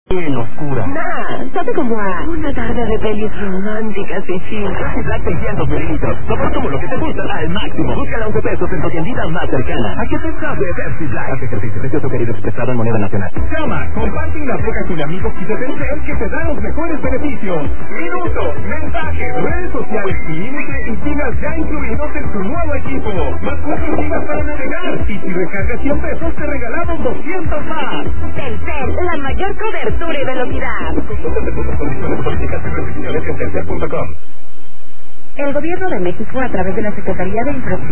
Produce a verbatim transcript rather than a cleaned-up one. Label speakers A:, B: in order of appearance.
A: en oscura.
B: Nah, sabe como a una tarde de pelis románticas y chicas.
A: Black seiscientos mililitros. Sabor como lo que te gusta al máximo. Búscala a once pesos en tu tiendita más cercana. ¿A qué te sabe Pepsi Black? Haz ejercicio. Precio sugerido expresado en moneda nacional. Llama, comparte una boca con amigos y te Telcel que te dan los mejores beneficios. Minutos, mensajes, redes sociales y límite y gigas ya incluidos en tu nuevo equipo. Más cuatro gigas para navegar. Y si recargas cien pesos te regalamos doscientos más.
B: Telcel, la mayor cobertura y velocidad.
A: El
B: El Gobierno de México, a través de la Secretaría de Infraestructura